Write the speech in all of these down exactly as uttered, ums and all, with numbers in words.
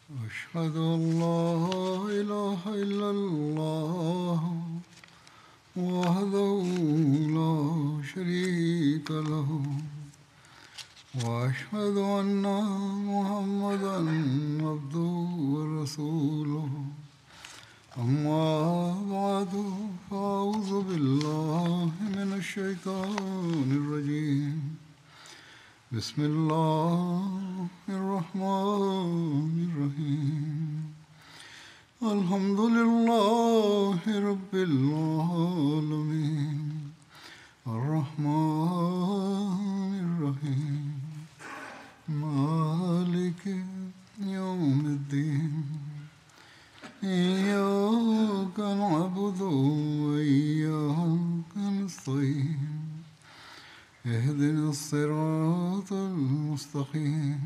أشهد أن لا إله إلا الله وحده لا شريك له وأشهد أن محمدا عبده ورسوله أما بعد فأعوذ بالله من الشيطان الرجيم بسم الله الرحمن الرحيم الحمد لله رب العالمين الرحمن الرحيم مالك يوم الدين إياك نعبد وإياك نستعين اهدنا الصراط المستقيم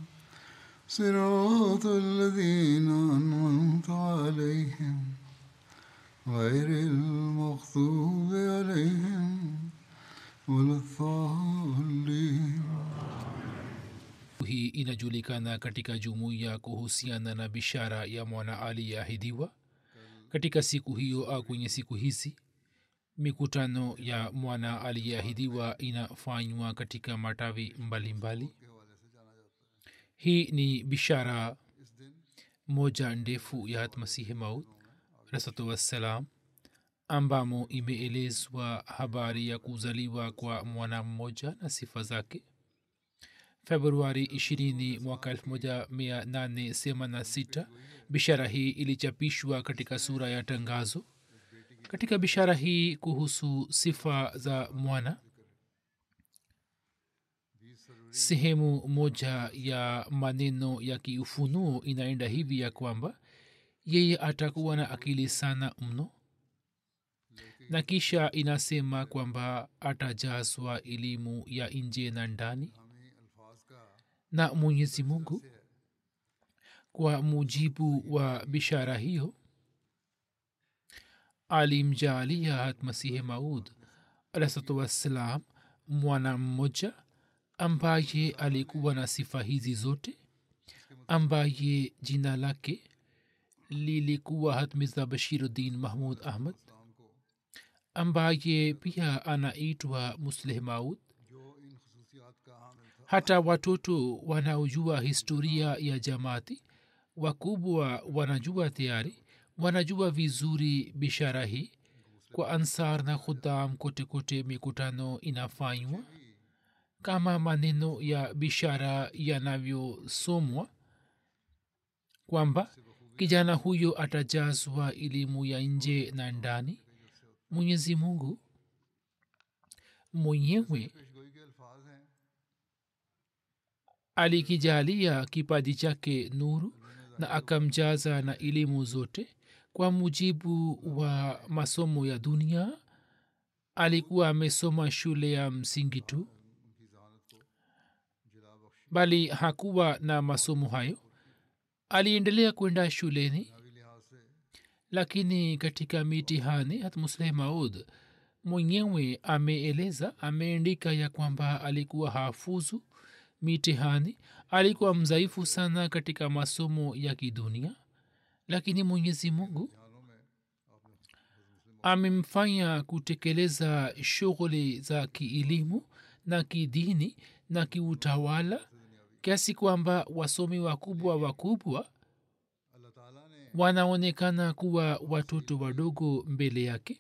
صراط الذين أنعمت عليهم غير المغضوب عليهم ولا الضالين. hii inajulikana katika jumuiya kuhusiana na bishara ya mwana aliyeahidiwa. Katika siku hiyo au kwenye siku hizi mikutano ya mwana aliyeahidiwa inafanywa katika matawi mbalimbali. Hii ni bishara moja ndefu ya Masihi Maud alayhi wassalam, ambamo imeelezwa habari ya kuzaliwa kwa mwana mmoja na sifa zake. Februari ishirini mwaka elfu moja mia nane themanini na sita bishara hii ilichapishwa katika sura ya tangazo. Katika bishara hii kuhusu sifa za mwana, sehemu moja ya maneno ya kiufunuo inaenda hivi ya kwamba yeye atakuwa na akili sana mno, na kisha inasema kwamba atajazwa elimu ya nje na ndani. Na Mwenyezi Mungu kwa mujibu wa bishara hiyo alimjalia Masihi Maud alayhi wassalam mwana mmoja ambaye alikuwa na sifa hizi zote, ambaye jina lake lilikuwa Mirza Bashiruddin Mahmud Ahmad, ambaye pia anaitwa Musleh Maud. Hata watoto wanaojua historia ya jamaati, wakubwa wanajua tayari, wanajua vizuri bishara hii. Kwa ansar na khudam kote kote mikutano inafanywa kama maneno ya bishara yanavyosomwa kwamba kijana huyo atajazwa elimu ya nje na ndani. Mwenyezi Mungu mwenyewe alikijalia kipaji chake nuru na akamjaza na elimu zote. Kwa mujibu wa masomo ya dunia, alikuwa amesoma shule ya msingi tu, bali hakuwa na masomo hayo. Aliendelea kwenda shuleni, lakini katika mitihani Musleh Maud mwenyewe ameeleza, ameandika ya kwamba alikuwa hafuzu mitihani. Alikuwa mzaifu sana katika masomo ya kidunia, lakini Mwenyezi Mungu amemfanya kutekeleza shughuli za kielimu na kidini na kiutawala, kiasi kwamba wasomi wakubwa wakubwa wanaonekana kuwa watoto wadogo mbele yake.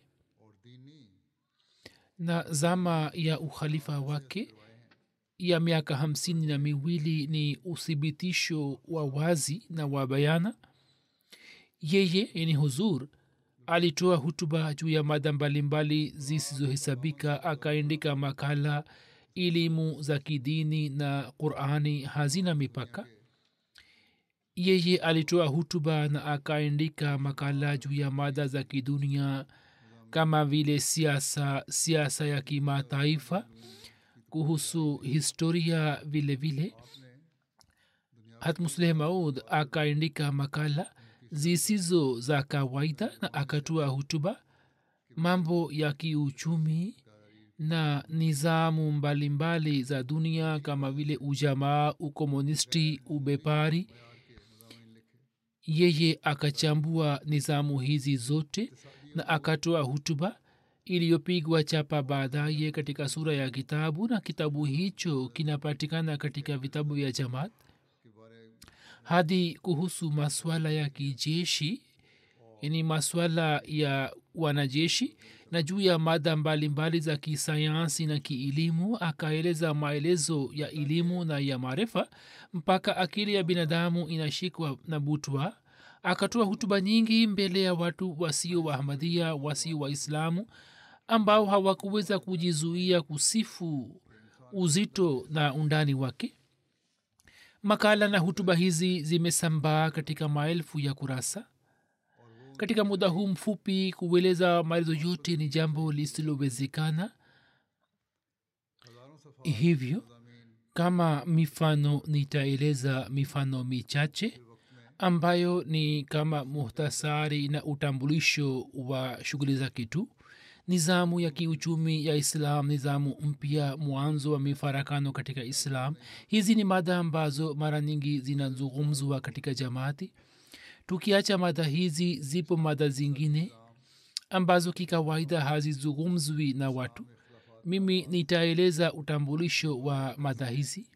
Na zama ya ukhalifa wake ya miaka hamsini na miwili ni uthibitisho wa wazi na wa bayana. Yeye yani huzur alitoa hutuba juu ya mada mbalimbali zisizohesabika, akaandika makala, elimu za kidini na Qur'ani hazina mipaka. Yeye alitoa hutuba na akaandika makala juu ya mada za kidunia kama vile siasa, siasa ya kimataifa, kuhusu historia vile vile. Musleh Maud akaandika makala zisizo za kawaida na akatoa hutuba mambo ya kiuchumi na nizamu mbalimbali za dunia kama vile ujamaa, ukomunisti, ubepari. yeye akachambua nizamu hizi zote na akatoa hutuba iliyopigwa chapa baadaye katika sura ya kitabu, na kitabu hicho kinapatikana katika vitabu vya Jamaat. Hadi kuhusu maswala ya kijeshi, yani maswala ya wanajeshi, na juu ya mada mbalimbali za kisayansi na kielimu, akaeleza maelezo ya elimu na ya maarifa mpaka akili ya binadamu inashikwa na butwa. Akatoa hutuba nyingi mbele ya watu wasio wa Ahmadiyya, wasio Waislamu, ambao hawakuweza kujizuia kusifu uzito na undani wake. Makala na hutuba hizi zimesambaa katika maelfu ya kurasa. Katika muda huu mfupi kueleza maelezo yote ni jambo lisilowezekana. Hivyo kama mifano, nitaeleza mifano michache ambayo ni kama muhtasari na utambulisho wa shughuli zake tu. Nizamu ya kiuchumi ya Islam, nizamu mpya, mwanzo wa mifarakano katika Islam. Hizi ni mada ambazo mara nyingi zinazungumzwa katika Jamaati. Tukiacha mada hizi, zipo mada zingine ambazo kikawaida hazizungumzwi na watu. Mimi nitaeleza utambulisho wa mada hizi.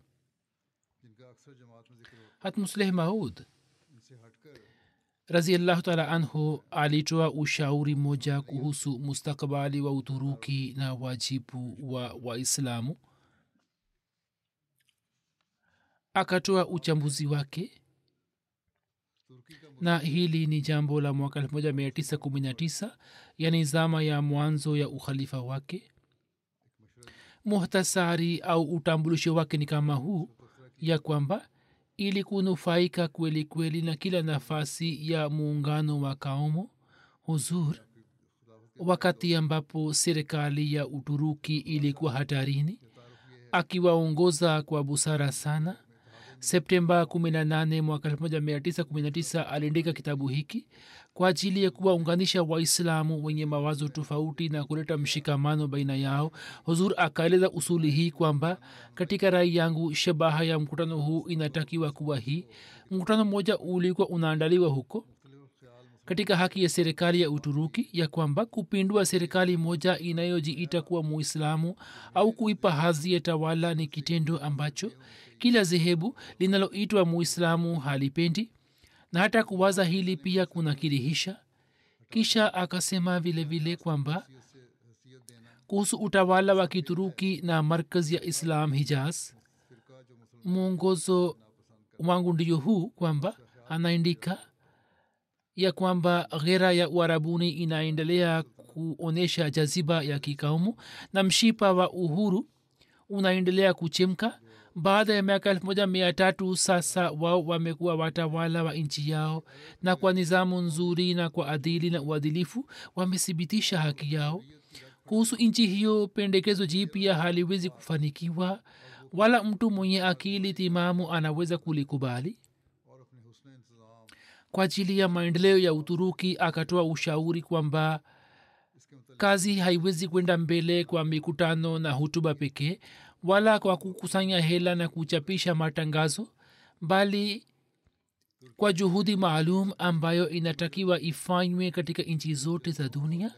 Hatmusleh Maud raziallahu taala anhu alitoa ushauri moja kuhusu mustakabali wa Uturuki na wajibu wa Waislamu. Akatoa uchambuzi wake, na hili ni jambo la mwaka elfu moja mia tisa kumi na tisa, yani zama ya mwanzo ya ukhalifa wake. Muhtasari au utambulisho wake ni kama huu, ya kwamba ili kunufaika kweli kweli na kila nafasi ya muungano wa kaumu, huzur wakati ambapo serikali ya Uturuki ilikuwa hatarini, akiwaongoza kwa busara sana. Septemba kumi na nane mwaka elfu moja mia tisa kumi na tisa aliandika kitabu hiki kwa ajili ya kuwaunganisha Waislamu wenye mawazo tofauti na kuleta mshikamano baina yao. Huzur akaeleza usuli hii kwamba katika rai yangu shabaha ya mkutano huu inatakiwa kuwa hii. Mkutano mmoja ulikuwa unaandaliwa huko katika haki ya serikali ya Uturuki, ya kwamba kupindua serikali moja inayojiita kuwa Muislamu au kuipa hadhi ya tawala ni kitendo ambacho kila dhehebu linaloitwa Muislamu halipendi, na hata kuwaza hili pia kuna kirihisha. Kisha akasema vile vile kwamba kuhusu utawala wa Kituruki na markazi ya Islam Hijaz, mwongozo wangu ndiyo huu, kwamba anaandika ya kwamba ghera ya Uarabuni inaendelea kuonesha jaziba ya kikaumu na mshipa wa uhuru unaendelea kuchemka. Baada ya miaka elfu moja mia tatu sasa wao wamekuwa watawala wa nchi yao, na kwa nizamu nzuri na kwa adili na uadilifu wamethibitisha haki yao. Kuhusu nchi hiyo, pendekezo jipya haliwezi kufanikiwa, wala mtu mwenye akili timamu anaweza kulikubali. Kwa ajili ya maendeleo ya Uturuki akatoa ushauri kwamba kazi haiwezi kwenda mbele kwa mikutano na hutuba pekee, wala kwa kukusanya hela na kuchapisha matangazo, bali kwa juhudi maalum ambayo inatakiwa ifanywe katika nchi zote za dunia.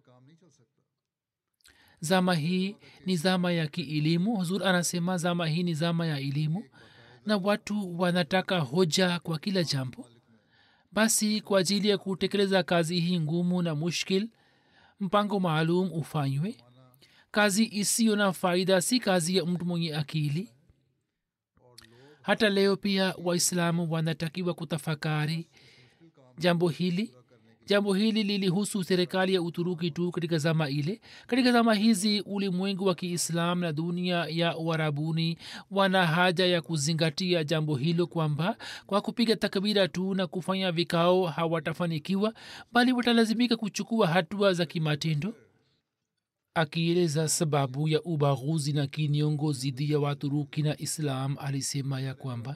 Zama hii ni zama ya kielimu. Huzur anasema zama hii ni zama ya elimu, na watu wanataka hoja kwa kila jambo. Basi kwa ajili ya kutekeleza kazi hii ngumu na mushkil, mpango maalum ufanywe. Kazi isiyo na faida si kazi ya mtu mwenye akili. Hata leo pia Waislamu wanatakiwa kutafakari jambo hili. Jambo hili lilihusu serikali ya Uturuki tu katika zama ile. Katika zama hizi ulimwengu wa Kiislam na dunia ya Uarabuni wana haja ya kuzingatia jambo hilo, kwamba kwa kupiga takbira tu na kufanya vikao hawatafanikiwa, bali watalazimika kuchukua hatua za kimatendo. Akieleza sababu ya ubaguzi na kinyongo dhidi ya Waturuki na Islam, alisema ya kwamba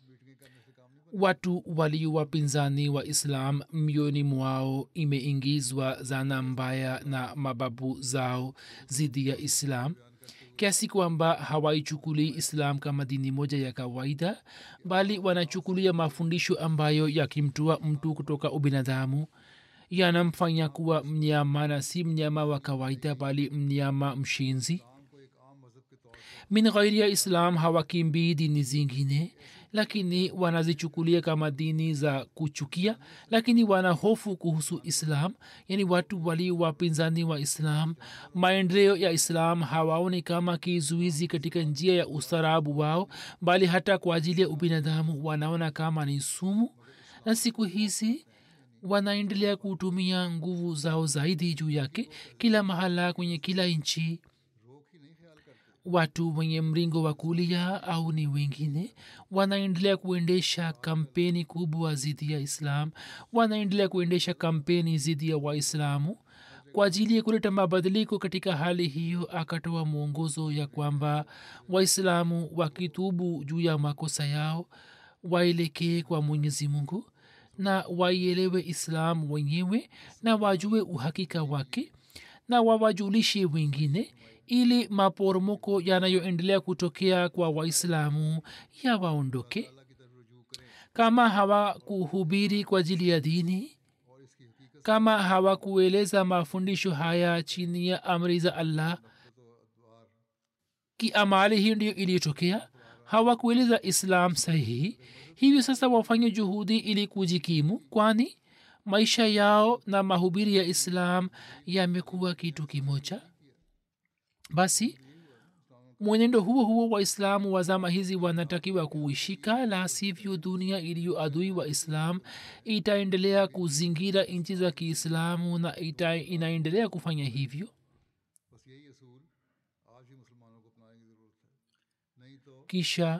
watu walio wapinzani wa Islam mioyoni mwao imeingizwa zana mbaya na mababu zao dhidi ya Islam. kiasi kwamba hawaichukulii islam kama dini moja ya kawaida, bali wanachukulia mafundisho ambayo yakimtoa mtu kutoka ubinadamu yanamfanya kuwa mnyama na si mnyama wa kawaida bali mnyama mshenzi. Min ghairi ya islam hawakimbii dini zingine, lakini wanazichukulia kama dini za kuchukia, lakini wana hofu kuhusu islam. Yani watu wali wapinzani wa islam maendeleo ya islam hawaoni kama kizuizi katika njia ya ustaarabu wao, bali hata kwa ajili ya ubinadamu wanaona kama ni sumu. Na siku hizi wanaendelea kutumia nguvu zao zaidi juu yake. Kila mahala kwenye kila nchi watu wenye mringo wa kulia au ni wengine wanaendelea kuendesha kampeni kubwa zidi ya islam, wanaendelea kuendesha kampeni zidi ya waislamu. Kwa ajili ya kuleta mabadiliko katika hali hiyo, akatoa mwongozo ya kwamba waislamu wakitubu juu ya makosa yao waelekee kwa mwenyezi mungu na waielewe islam wenyewe na wajue uhakika wake na wawajulishe wengine, ili maporomoko yanayoendelea kutokea kwa waislamu yawaondoke. Kama hawakuhubiri kwa ajili ya dini, kama hawakueleza mafundisho haya chini ya amri za allah, ki amali hii ndiyo iliyotokea, hawakueleza islam sahihi. Hivyo sasa wafanye juhudi ili kujikimu, kwani maisha yao na mahubiri ya islam yamekuwa kitu kimoja. Basi mwenendo huo huo waislamu wa zama hizi wanatakiwa kuishika, la sivyo dunia iliyo adui wa islam itaendelea kuzingira nchi za kiislamu na ita, inaendelea kufanya hivyo. Kisha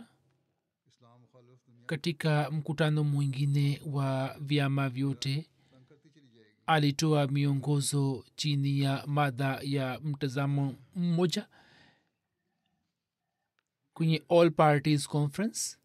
katika mkutano mwingine wa vyama vyote alitoa miongozo chini ya mada ya mtazamo mmoja kwenye All Parties Conference.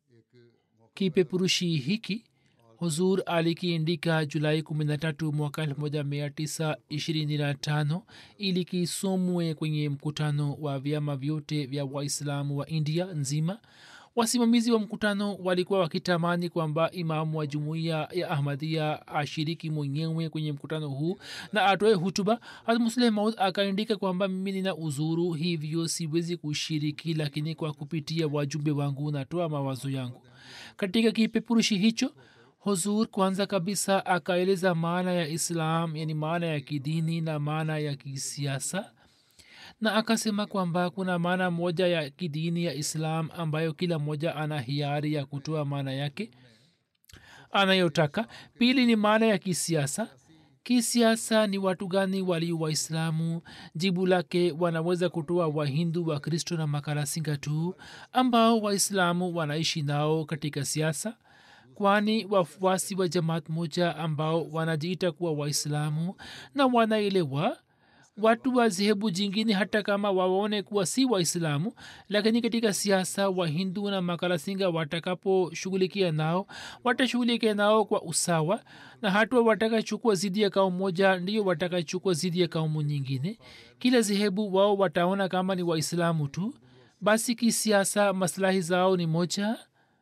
Kipeperushi hiki huzur alikiandika Julai kumi na tatu mwaka elfu moja mia tisa ishirini na tano ili kisomwe kwenye mkutano wa vyama vyote vya waislamu wa India nzima. Wasimamizi wa mkutano walikuwa wakitamani kwamba imamu wa jumuiya ya Ahmadiyya ashiriki mwenyewe kwenye mkutano huu na atoe hutuba. Hazrat Musleh Maud akaandika kwamba mimi nina uzuru, hivyo siwezi kushiriki, lakini kwa kupitia wajumbe wangu natoa mawazo yangu. Katika kipeperushi hicho huzur kwanza kabisa akaeleza maana ya islam, yani maana ya kidini na maana ya kisiasa, na akasema kwamba kuna maana moja ya kidini ya islam ambayo kila moja ana hiari ya kutoa maana yake anayotaka. Pili ni maana ya kisiasa. Kisiasa ni watu gani wali waislamu? Jibu lake wanaweza kutoa wahindu, wa kristo na makalasinga tu ambao waislamu wanaishi nao katika siasa, kwani wafuasi wa jamaat moja ambao wanajiita kuwa waislamu na wanaelewa watu wa zehebu jingine hata kama waone kuwa si waislamu, lakini katika siasa wahindu na makalasinga watakapo shughulikia nao watashughulikia nao kwa usawa, na hatua watakachukua zidi ya kaumu moja ndiyo watakachukua zidi ya kaumu nyingine. Kila zehebu wao wataona kama ni waislamu tu. Basi kisiasa maslahi zao ni moja,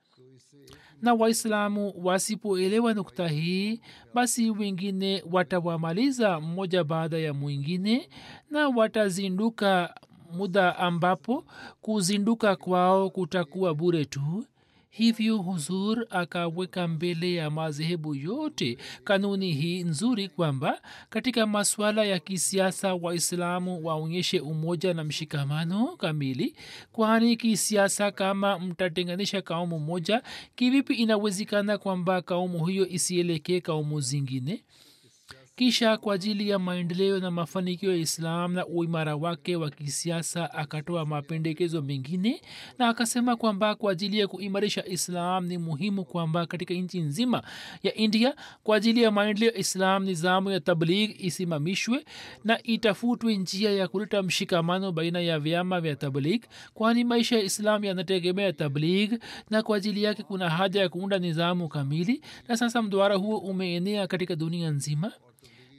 na waislamu wasipoelewa nukta hii, basi wengine watawamaliza mmoja baada ya mwingine na watazinduka muda ambapo kuzinduka kwao kutakuwa bure tu. Hivyo huzur akaweka mbele ya madhehebu yote kanuni hii nzuri kwamba katika masuala ya kisiasa waislamu waonyeshe umoja na mshikamano kamili, kwani kisiasa kama mtatenganisha kaumu moja, kivipi inawezekana kwamba kaumu hiyo isielekee kaumu zingine? Kisha kwa ajili ya maendeleo na mafanikio ya islam na uimara wake wa kisiasa akatoa mapendekezo mengine, na akasema kwamba kwa ajili ya kuimarisha islam ni muhimu kwamba katika nchi nzima ya India kwa ajili ya maendeleo ya islam nizamu ya tabligh isimamishwe na itafutwe njia ya kuleta mshikamano baina ya vyama vya tabligh, kwani maisha ya islam yanategemea tabligh na kwa ajili yake kuna haja ya kuunda nizamu kamili, na sasa mduara huo umeenea katika dunia nzima.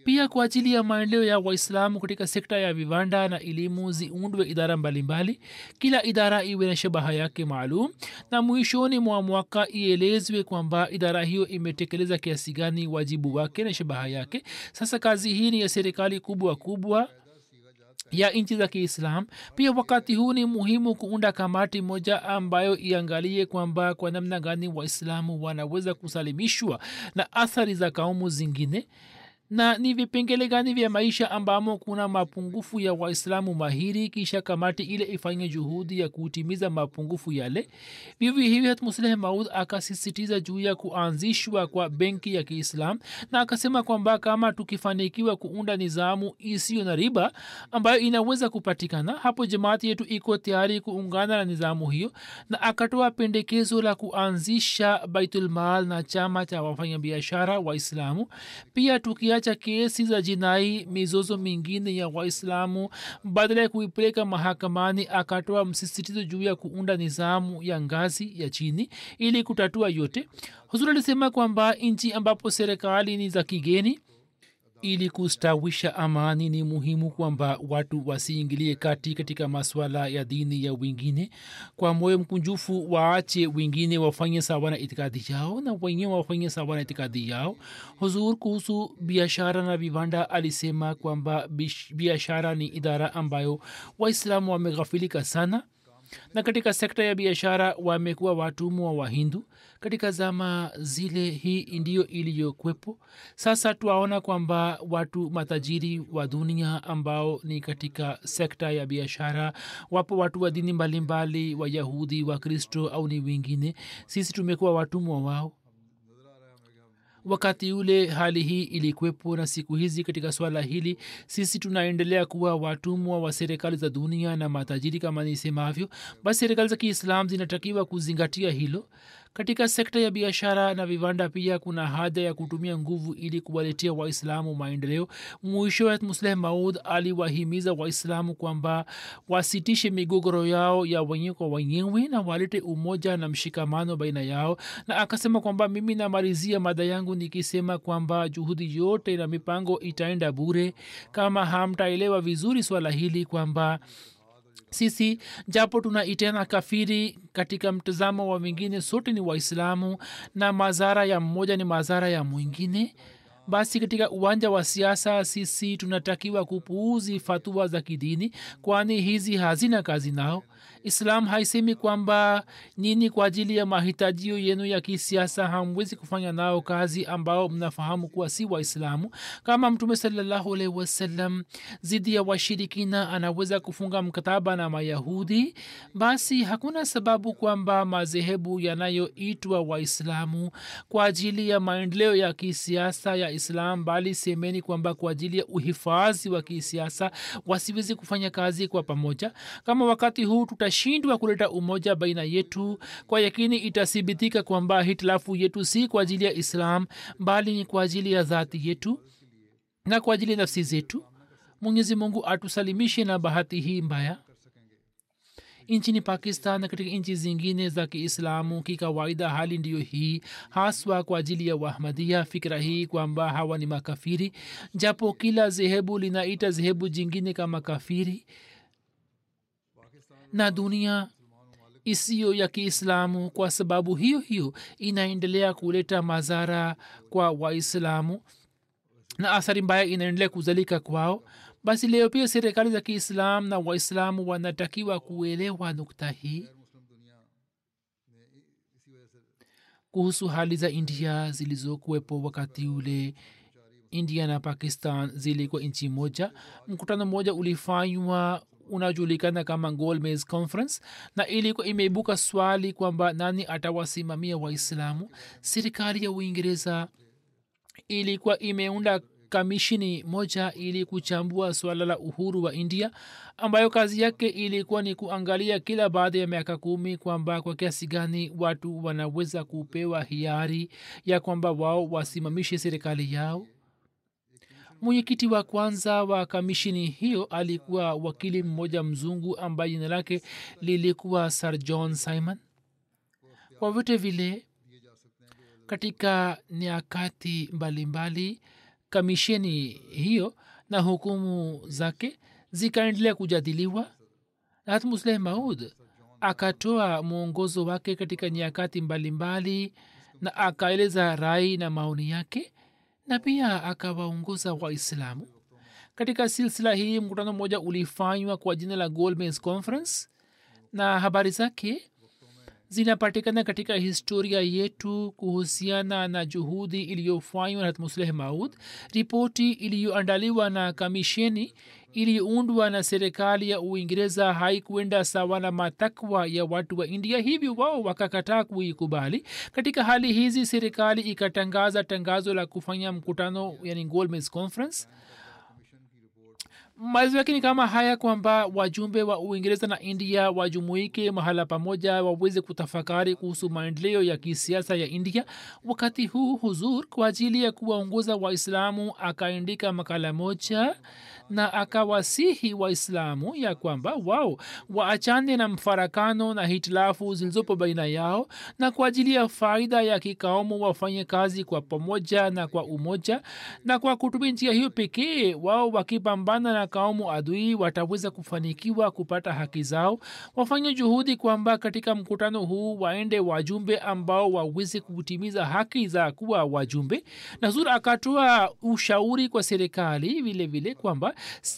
pia kwa ajili ya maendeleo ya waislamu katika sekta ya viwanda na elimu ziundwe idara mbalimbali. Kila idara iwe na shabaha yake maalum, na mwishoni mwa mwaka ielezwe kwamba idara hiyo imetekeleza kiasi gani wajibu wake na shabaha yake. Sasa kazi hii ni ya serikali kubwa kubwa ya nchi za Kiislam. Pia wakati huu ni muhimu kuunda kamati moja ambayo iangalie kwamba kwa namna gani waislamu wanaweza kusalimishwa na athari za kaumu zingine, na ni vipengele gani vya maisha ambamo kuna mapungufu ya waislamu mahiri, kisha kamati ile ifanye juhudi ya kutimiza mapungufu yale. Vivyo hivyo Hazrat Musleh Maud akasisitiza juu ya kuanzishwa kwa benki ya Kiislam, na akasema kwamba kama tukifanikiwa kuunda nizamu isiyo na riba ambayo inaweza kupatikana, hapo jamaati yetu iko tayari kuungana na nizamu hiyo. Na akatoa pendekezo la kuanzisha Baitul Mal na chama cha wafanyabiashara Waislamu. Pia tukia cha kesi za jinai, mizozo mingine ya waislamu, badala ya kuipeleka mahakamani, akatoa msisitizo juu ya kuunda nizamu ya ngazi ya chini ili kutatua yote. Huzuri alisema kwamba nchi ambapo serikali ni za kigeni, ili kustawisha amani ni muhimu kwamba watu wasiingilie kati katika masuala ya dini ya wengine. Kwa moyo mkunjufu waache wengine wafanye sawa na itikadi yao na wenyewe wafanye sawa na itikadi yao. Huzur kuhusu biashara na viwanda alisema kwamba biashara ni idara ambayo waislamu wameghafilika sana, na katika sekta ya biashara wamekuwa watumwa wa Hindu. Katika zama zile hii ndiyo iliyokwepo. Sasa tuwaona kwamba watu matajiri wa dunia ambao ni katika sekta ya biashara, wapo watu wa dini mbalimbali, Wayahudi, Wakristo au ni wengine. Sisi tumekuwa watumwa wao. Wakati ule hali hii ilikwepo, na siku hizi katika swala hili sisi tunaendelea kuwa watumwa wa serikali za dunia na matajiri kama nisemavyo. Basi serikali za Kiislam zinatakiwa kuzingatia hilo. Katika sekta ya biashara na viwanda pia kuna haja ya kutumia nguvu ili kuwaletea waislamu maendeleo. Mwisho wa Musleh Maud aliwahimiza waislamu kwamba wasitishe migogoro yao ya wenyewe kwa wenyewe na walete umoja na mshikamano baina yao. Na akasema kwamba mimi namalizia mada yangu nikisema kwamba juhudi yote na mipango itaenda bure kama hamtaelewa vizuri swala hili kwamba sisi japo tunaitana kafiri katika mtazamo wa wengine, sote ni waislamu na madhara ya mmoja ni madhara ya mwingine. Basi katika uwanja wa siasa sisi tunatakiwa kupuuzi fatwa za kidini, kwani hizi hazina kazi nao. Islam haisemi kwamba nini kwa ajili ya mahitajio yenu ya kisiasa hamwezi kufanya nao kazi ambao mnafahamu kuwa si waislamu. Kama Mtume sallallahu alaihi wasallam zidi ya washirikina anaweza kufunga mkataba na Mayahudi, basi hakuna sababu kwamba madhehebu yanayoitwa waislamu kwa ajili ya maendeleo ya kisiasa ya Islam, bali semeni kwamba kwa ajili ya uhifadhi wa kisiasa wasiwezi kufanya kazi kwa pamoja. Kama wakati huu tutashindwa kuleta umoja baina yetu, kwa yakini itathibitika kwamba hitilafu yetu si kwa ajili ya Islam bali ni kwa ajili ya dhati yetu na kwa ajili ya nafsi zetu. Mwenyezi Mungu atusalimishe na bahati hii mbaya. Nchini Pakistan na katika nchi zingine za Kiislamu kikawaida hali ndiyo hii, haswa kwa ajili ya Wahmadia, fikra hii kwamba hawa ni makafiri, japo kila zehebu linaita zehebu jingine kama kafiri. Na dunia isiyo ya Kiislamu kwa sababu hiyo hiyo inaendelea kuleta madhara kwa Waislamu na athari mbaya inaendelea kuzalika kwao. Basi leo pia serikali za Kiislamu na Waislamu wanatakiwa kuelewa nukta hii. Kuhusu hali za India zilizokuwepo wakati ule, India na Pakistan zilikuwa nchi moja. Mkutano mmoja ulifanywa unajulikana kama Golmez Conference, na ilikuwa imeibuka swali kwamba nani atawasimamia Waislamu. Serikali ya Uingereza ilikuwa imeunda kamishini moja ili kuchambua swala la uhuru wa India, ambayo kazi yake ilikuwa ni kuangalia kila baada ya miaka kumi kwamba kwa kiasi gani watu wanaweza kupewa hiari ya kwamba wao wasimamishe serikali yao. Mwenyekiti wa kwanza wa kamishini hiyo alikuwa wakili mmoja mzungu ambaye jina lake lilikuwa Sir John Simon. Kwa vyote vile katika nyakati mbalimbali kamisheni hiyo na hukumu zake zikaendelea kujadiliwa. Hazrat Musleh Maud akatoa mwongozo wake katika nyakati mbalimbali na akaeleza rai na maoni yake na pia akawaongoza waislamu. Katika silsila hii mkutano mmoja ulifanywa kwa jina la Goldman's Conference na habari zake zinapatikana katika historia yetu kuhusiana na juhudi iliyofanywa na Musleh Maud. Ripoti iliyoandaliwa na kamisheni iliyoundwa na serikali ya Uingereza haikuenda sawa na matakwa ya watu wa India, hivyo wao wakakataa kuikubali. Katika hali hizi serikali ikatangaza tangazo la kufanya mkutano, yani Goldman's Conference. Maelezo yake ni kama haya kwamba wajumbe wa Uingereza na India wajumuike mahala pamoja waweze kutafakari kuhusu maendeleo ya kisiasa ya India. Wakati huu Huzur kwa ajili ya kuwaongoza Waislamu akaandika makala moja na akawasihi Waislamu ya kwamba wao waachane na mfarakano na hitilafu zilizopo baina yao na kwa ajili ya faida ya kikaumu wafanye kazi kwa pamoja na kwa umoja, na kwa kutumia njia hiyo pekee wao wakipambana na kaumu adui wataweza kufanikiwa kupata haki zao. Wafanye juhudi kwamba katika mkutano huu waende wajumbe ambao waweze kutimiza haki za kuwa wajumbe. Nazur akatoa ushauri kwa serikali vile vile kwamba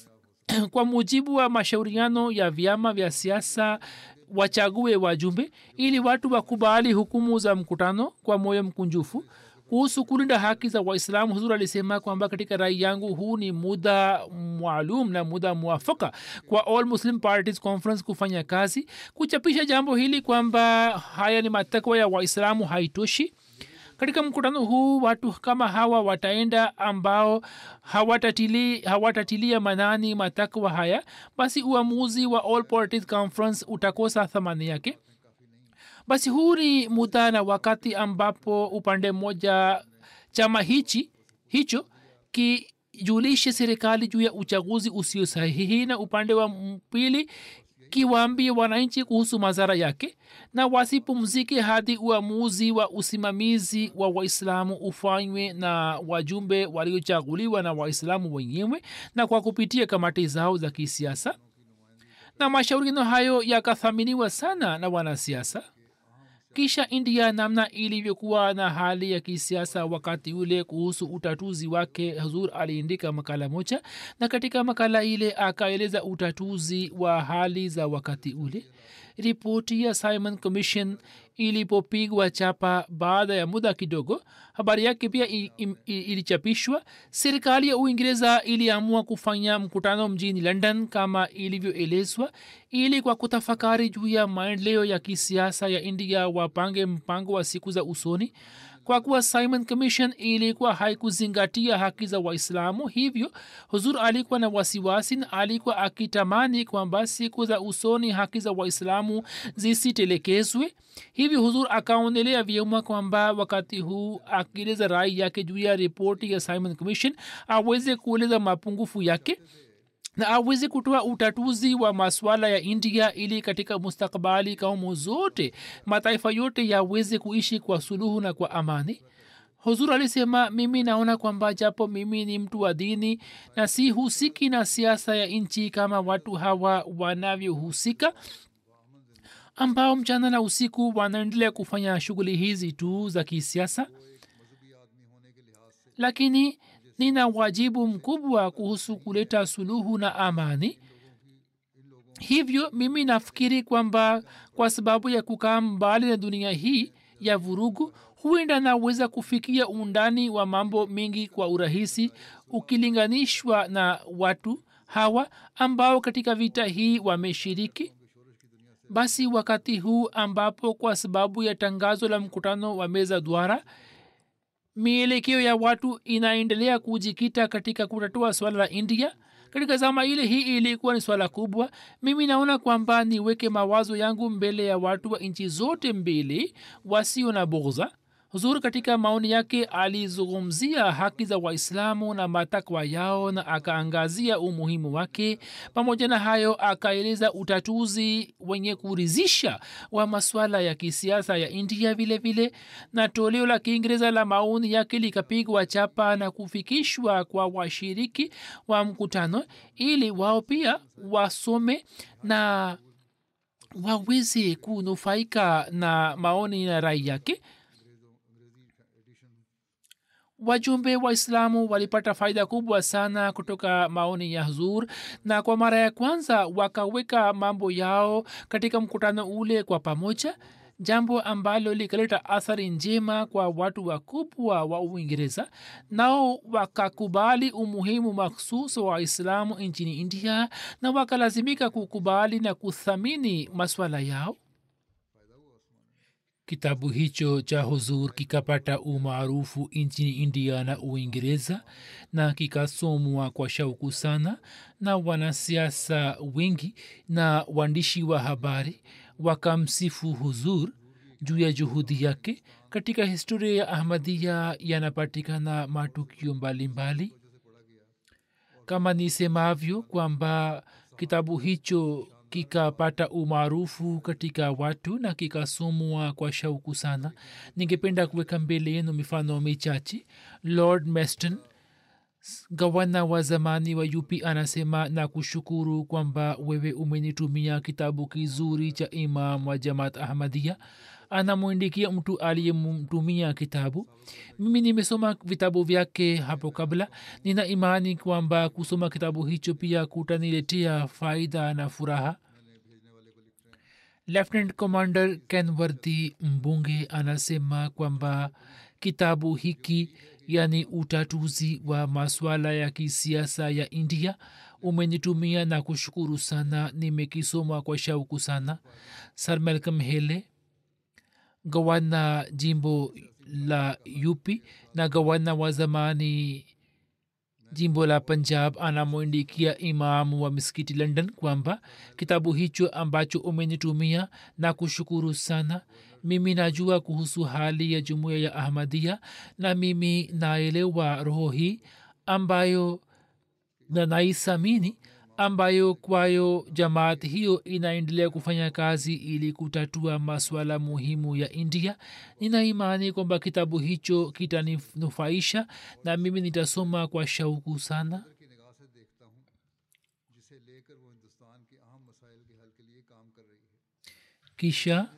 kwa mujibu wa mashauriano ya vyama vya siasa wachague wajumbe ili watu wakubali hukumu za mkutano kwa moyo mkunjufu. Kuhusu kulinda haki za Waislamu, Huzur alisema kwamba katika rai yangu huu ni muda maalum na muda muafaka kwa All Muslim Parties Conference kufanya kazi. Kuchapisha jambo hili kwamba haya ni matakwa ya Waislamu haitoshi. Katika mkutano huu watu kama hawa wataenda ambao hawatatili, hawatatilia manani matakwa haya, basi uamuzi wa All Parties Conference utakosa thamani yake. Basi huu ni muda na wakati ambapo upande mmoja chama hichi hicho kijulishe serikali juu ya uchaguzi usio sahihi na upande wa pili kiwaambie wananchi kuhusu madhara yake, na wasipumzike hadi uamuzi wa usimamizi wa Waislamu ufanywe na wajumbe waliochaguliwa na Waislamu wenyewe na kwa kupitia kamati zao za kisiasa. Na mashauriano hayo yakathaminiwa sana na wanasiasa. Kisha India namna ilivyokuwa na hali ya kisiasa wakati ule kuhusu utatuzi wake, Huzur aliandika makala moja na katika makala ile akaeleza utatuzi wa hali za wakati ule. Ripoti ya Simon Commission ilipopigwa chapa baada ya muda kidogo, habari yake pia ilichapishwa. Serikali ya Uingereza iliamua kufanya mkutano mjini London kama ilivyoelezwa ili kwa kutafakari juu ya maendeleo ya kisiasa ya India wapange mpango wa siku za usoni. Kwa kuwa Simon Commission ilikuwa haikuzingatia haki za Waislamu, hivyo Huzur alikuwa na wasiwasi na alikuwa akitamani kwamba siku za usoni haki za Waislamu zisitelekezwe. Hivyo Huzur akaonelea vyema kwamba wakati huu akieleza rai yake juu ya ripoti ya Simon Commission aweze kueleza mapungufu yake na aweze kutoa utatuzi wa masuala ya India ili katika mustakabali kaumu zote mataifa yote yaweze kuishi kwa suluhu na kwa amani. Huzur alisema, mimi naona kwamba japo mimi ni mtu wa dini na si husiki na siasa ya nchi kama watu hawa wanavyohusika ambao mchana na usiku wanaendelea kufanya shughuli hizi tu za kisiasa, lakini nina wajibu mkubwa kuhusu kuleta suluhu na amani. Hivyo mimi nafikiri kwamba kwa sababu ya kukaa mbali na dunia hii ya vurugu, huenda naweza kufikia undani wa mambo mengi kwa urahisi ukilinganishwa na watu hawa ambao katika vita hii wameshiriki. Basi wakati huu ambapo kwa sababu ya tangazo la mkutano wa meza duara mielekeo ya watu inaendelea kujikita katika kutatua swala la India, katika zama ile hii ilikuwa ni swala kubwa. Mimi naona kwamba niweke mawazo yangu mbele ya watu wa nchi zote mbili wasio na bughza, huzur katika maoni yake alizungumzia haki za waislamu na matakwa yao na akaangazia umuhimu wake. Pamoja na hayo akaeleza utatuzi wenye kuridhisha wa masuala ya kisiasa ya india vile vile, na toleo la kiingereza la maoni yake likapigwa chapa na kufikishwa kwa washiriki wa mkutano ili wao pia wasome na waweze kunufaika na maoni na rai yake. Wajumbe waislamu walipata faida kubwa sana kutoka maoni ya huzur, na kwa mara ya kwanza wakaweka mambo yao katika mkutano ule kwa pamoja, jambo ambalo likaleta athari njema kwa watu wakubwa wa Uingereza. Nao wakakubali umuhimu maksus wa Islamu nchini India na wakalazimika kukubali na kuthamini maswala yao. Kitabu hicho cha huzur kikapata umaarufu nchini India na Uingereza na kikasomwa kwa shauku sana, na wanasiasa wengi na waandishi wa habari wakamsifu huzur juu ya juhudi yake. Katika historia ya Ahmadiyya yanapatikana matukio mbalimbali kama nisemavyo kwamba kitabu hicho kikapata umaarufu katika watu na kikasomwa kwa shauku sana. Ningependa kuweka mbele yenu mifano michache. Lord Meston, gavana wa zamani wa U P, anasema na kushukuru kwamba wewe umenitumia kitabu kizuri cha imam wa Jamaat Ahmadiyya. Anamwandikia mtu aliyemtumia kitabu. Mimi nimesoma vitabu vyake hapo kabla. Nina imani kwamba kusoma kitabu hicho pia kutaniletea faida na furaha. Lieutenant Commander Kenworthy Mbunge anasema kwamba kitabu hiki, yani utatuzi wa maswala ya kisiasa ya India, umenitumia na kushukuru sana. Nimekisoma kwa shauku sana. Sir Malcolm Haley, gavana jimbo la U P na gavana wa zamani jimbo la Punjab, anamwandikia imamu wa misikiti London kwamba kitabu hicho ambacho umenitumia na kushukuru sana. Mimi najua kuhusu hali ya jumuiya ya Ahmadiyya na mimi naelewa roho hii ambayo na naisamini, ambayo kwayo jamaat hiyo inaendelea kufanya kazi ili kutatua maswala muhimu ya India. Nina imani kwamba kitabu hicho kitaninufaisha na mimi nitasoma kwa shauku sana. Kisha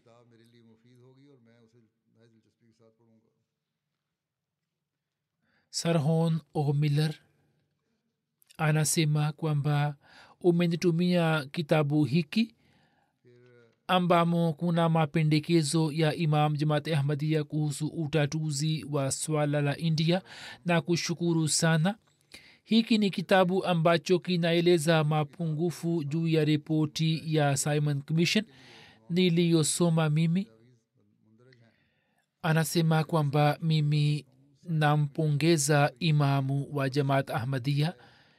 Sarhon O'Miller anasema kwamba umenitumia kitabu hiki ambamo kuna mapendekezo ya Imam Jamaat Ahmadiyya kuhusu utatuzi wa swala la India na kushukuru sana. Hiki ni kitabu ambacho kinaeleza mapungufu juu ya ripoti ya Simon Commission niliyosoma mimi. Anasema kwamba mimi nampongeza imamu wa Jamaat Ahmadiyya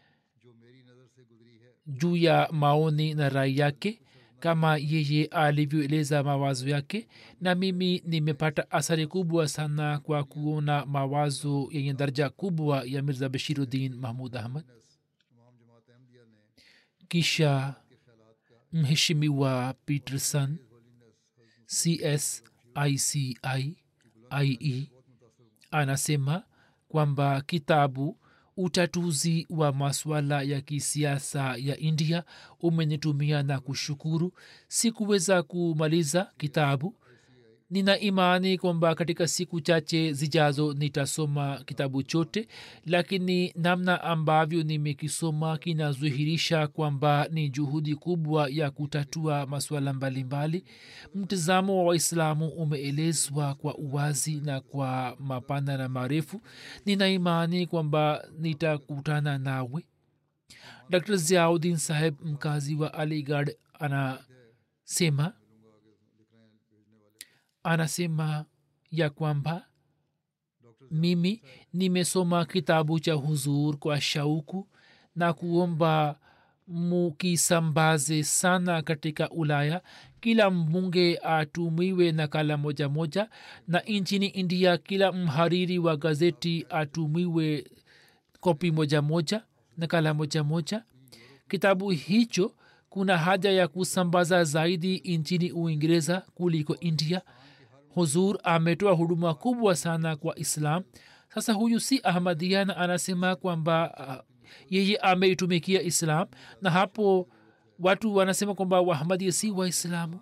juu ya maoni na rai yake kama yeye alivyoeleza mawazo yake, na mimi nimepata athari kubwa sana kwa kuona mawazo yenye daraja kubwa ya Mirza Bashiruddin Mahmud Ahmad. Kisha mheshimiwa Peterson C S I C I I E anasema kwamba kitabu utatuzi wa maswala ya kisiasa ya India umenitumia na kushukuru. Sikuweza kumaliza kitabu. Nina imani kwamba katika siku chache zijazo nitasoma kitabu chote, lakini namna ambavyo nimekisoma kinazuhirisha kwamba ni juhudi kubwa ya kutatua maswala mbalimbali. Mtazamo wa Waislamu umeelezwa kwa uwazi na kwa mapana na marefu. Nina imani kwamba nitakutana nawe. Dr Ziauddin Saheb, mkazi wa Aligarh, anasema anasema ya kwamba mimi nimesoma kitabu cha huzur kwa shauku na kuomba mukisambaze sana katika ulaya, kila mbunge atumiwe nakala moja moja, na nchini india kila mhariri wa gazeti atumiwe kopi moja moja, nakala moja moja. Kitabu hicho kuna haja ya kusambaza zaidi nchini uingereza kuliko india. Huzur ametoa huduma kubwa sana kwa islam. Sasa huyu si ahmadiana anasema kwamba uh, yeye ameitumikia islam, na hapo watu wanasema kwamba wahamadia si waislamu.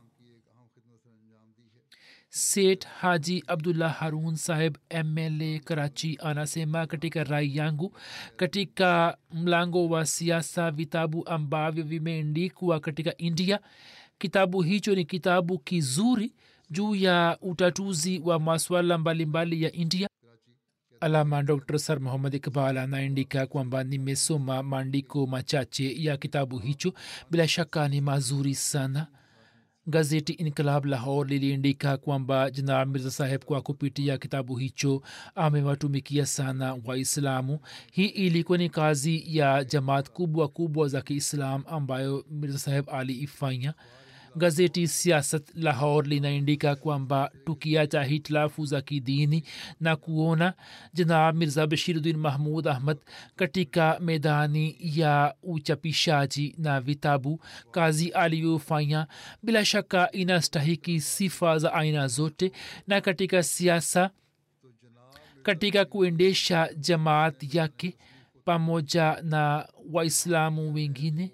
Seth Haji Abdullah Harun Saheb M L A Karachi anasema katika rai yangu, katika mlango wa siasa vitabu ambavyo vimeandikwa katika India, kitabu hicho ni kitabu kizuri juu ya utatuzi wa maswala mbalimbali ya India. Alama Dr Sir Muhammad Iqbal anaandika kwamba nimesoma maandiko machache ya kitabu hicho, bila shaka ni mazuri sana. Gazeti Inqilab Lahore liliandika kwamba Janab Mirza Saheb kwa kupitia kitabu hicho amewatumikia sana Waislamu. Hii ilikuwa ni kazi ya jamaat kubwa kubwa za Kiislam ambayo Mirza Saheb aliifanya. Gazeti Siyasat Lahore linaandika kwamba tukiacha hitilafu za kidini na kuona Janab Mirza Bashiruddin Mahmud Ahmad katika medani ya uchapishaji na vitabu, kazi aliyofanya bila shaka inastahiki sifa za aina zote. Na katika siasa, katika kuendesha jamaat yake pamoja na Waislamu wengine,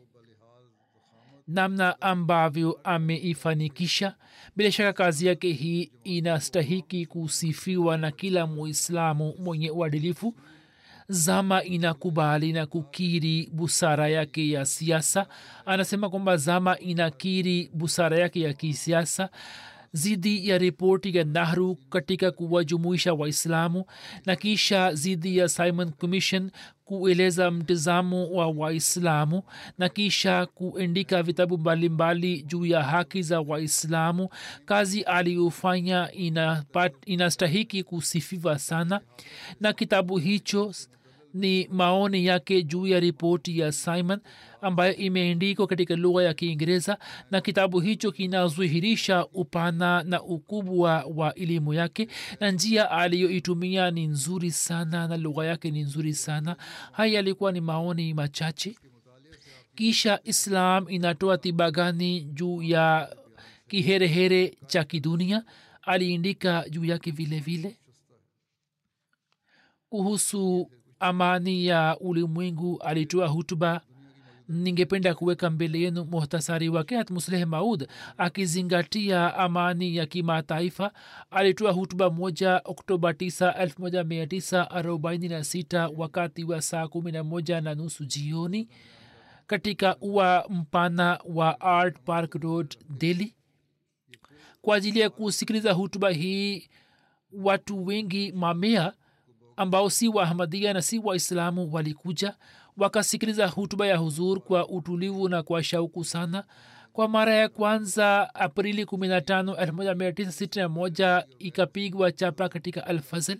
namna ambavyo ameifanikisha, bila shaka kazi yake hii inastahiki kusifiwa na kila muislamu mwenye uadilifu. Zama inakubali na kukiri busara yake ya siasa. Anasema kwamba zama inakiri busara yake ya kisiasa zidi ya ripoti ya Nahru katika kuwajumuisha Waislamu, na kisha zidi ya Simon Commission kueleza mtazamo wa Waislamu, na kisha kuandika vitabu mbalimbali juu ya haki za Waislamu. Kazi aliyofanya inastahiki kusifiwa sana, na kitabu hicho ni maoni yake juu ya ripoti ya Simon ambayo imeandikwa katika lugha ya Kiingereza, na kitabu hicho kinazuhirisha upana na ukubwa wa elimu yake, na njia aliyoitumia ni nzuri sana na lugha yake ni nzuri sana. Haya yalikuwa ni maoni machache. Kisha Islam inatoa tiba gani juu ya kiherehere cha kidunia, aliandika juu yake vile vile. Kuhusu amani ya ulimwengu alitoa hutuba. Ningependa kuweka mbele yenu muhtasari wake. Hat Musleh Maud akizingatia amani ya kimataifa alitoa hutuba moja Oktoba tisa elfu moja mia tisa arobaini na sita wakati wa saa kumi na moja na nusu jioni katika ua mpana wa Art Park Road, Delhi. Kwa ajili ya kusikiliza hutuba hii watu wengi, mamea ambao si wa Ahmadiyya na si Waislamu, walikuja wakasikiliza hutuba ya huzur kwa utulivu na kwa shauku sana. Kwa mara ya kwanza Aprili kumi na tano elfu moja mia tisa sitini na moja ikapigwa chapa katika Al-Fazl.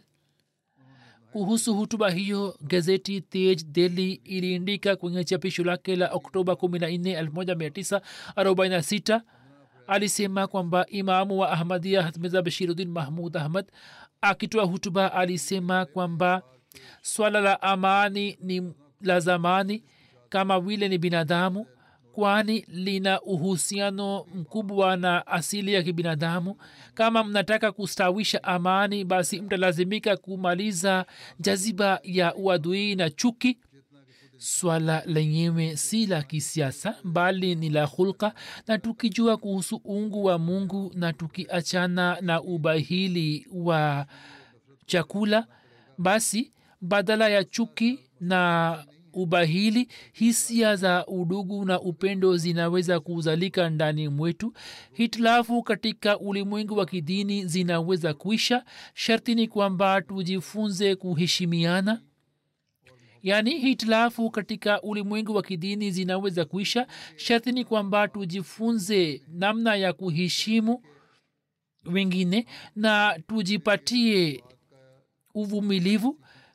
Kuhusu hutuba hiyo gazeti Tej Delhi iliandika kwenye chapisho lake la Oktoba kumi na nne elfu moja mia tisa arobaini na sita, alisema kwamba imamu wa Ahmadiyya Hazrat Mirza Bashiruddin Mahmud Ahmad akitoa hutuba alisema kwamba swala la amani ni la zamani kama vile ni binadamu, kwani lina uhusiano mkubwa na asili ya kibinadamu. Kama mnataka kustawisha amani, basi mtalazimika kumaliza jaziba ya uadui na chuki. Swala lenyewe si la kisiasa bali ni la hulka, na tukijua kuhusu uungu wa Mungu na tukiachana na ubahili wa chakula, basi badala ya chuki na ubahili, hisia za udugu na upendo zinaweza kuzalika ndani mwetu. Hitilafu katika ulimwengu wa kidini zinaweza kuisha. Sharti ni kwamba tujifunze kuheshimiana. Yani hitilafu katika ulimwengu wa kidini zinaweza kuisha. Sharti ni kwamba tujifunze namna ya kuheshimu wengine na tujipatie uvumilivu.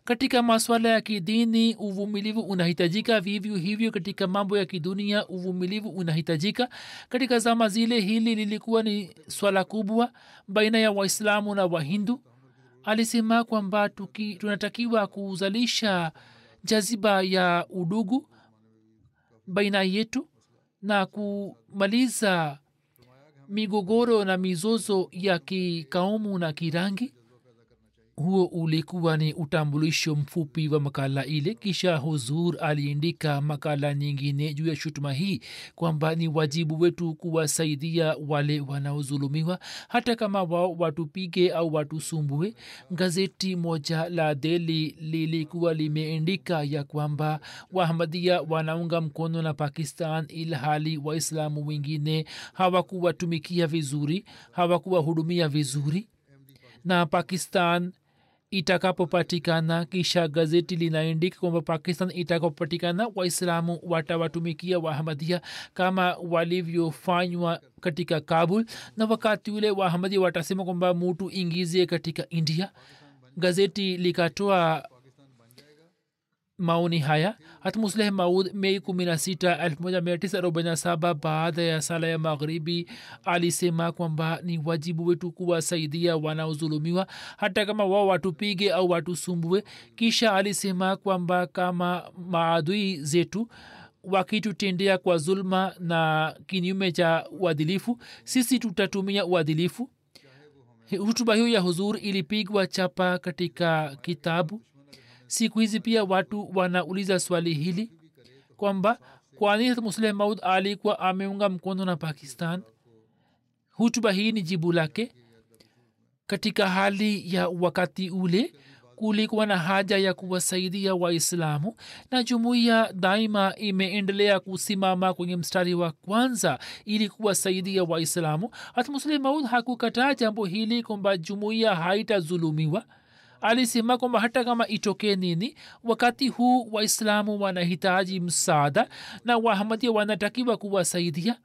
katika masuala ya kidini uvumilivu unahitajika, vivyo hivyo katika mambo ya kidunia uvumilivu unahitajika. Katika zama zile hili lilikuwa ni swala kubwa baina ya waislamu na wahindu. Alisema kwamba tunatakiwa kuzalisha jaziba ya udugu baina yetu na kumaliza migogoro na mizozo ya kikaumu na kirangi. Huo ulikuwa ni utambulisho mfupi wa makala ile. Kisha huzur aliandika makala nyingine juu ya shutuma hii kwamba ni wajibu wetu kuwasaidia wale wanaozulumiwa hata kama wao watupige au watusumbue. Gazeti moja la Delhi lilikuwa limeandika ya kwamba Wahamadia wanaunga mkono na Pakistan ilhali waislamu wengine hawakuwatumikia vizuri, hawakuwahudumia vizuri na Pakistan itakapopatikana. Kisha gazeti linaandika kwamba Pakistan itakapopatikana waislamu watawatumikia Wahamadia kama walivyofanywa katika Kabul, na wakati ule Wahamadia watasema kwamba mutu ingizie katika India. Gazeti likatoa maoni haya. Hat Musleh Maud Mei kumi na sita elfu moja mia tisa arobaini na saba baada ya sala ya magharibi alisema kwamba ni wajibu wetu kuwasaidia wanaozulumiwa hata kama wao watupige au watusumbue. Kisha alisema kwamba kama maadui zetu wakitutendea kwa zulma na kinyume cha uadilifu, sisi tutatumia uadilifu. Hutuba hiyo ya huzur ilipigwa chapa katika kitabu. Siku hizi pia watu wanauliza swali hili kwamba kwani Musleh Maud alikuwa ameunga mkono na Pakistan. Hutuba hii ni jibu lake. Katika hali ya wakati ule kulikuwa na haja ya kuwasaidia Waislamu na jumuiya daima imeendelea kusimama kwenye mstari wa kwanza ili kuwasaidia Waislamu. Hata Musleh Maud hakukataa jambo hili kwamba jumuiya haitazulumiwa. Alisema kwamba hata kama itokee nini, wakati huu waislamu wanahitaji msaada na Wahamadia wanatakiwa kuwasaidia.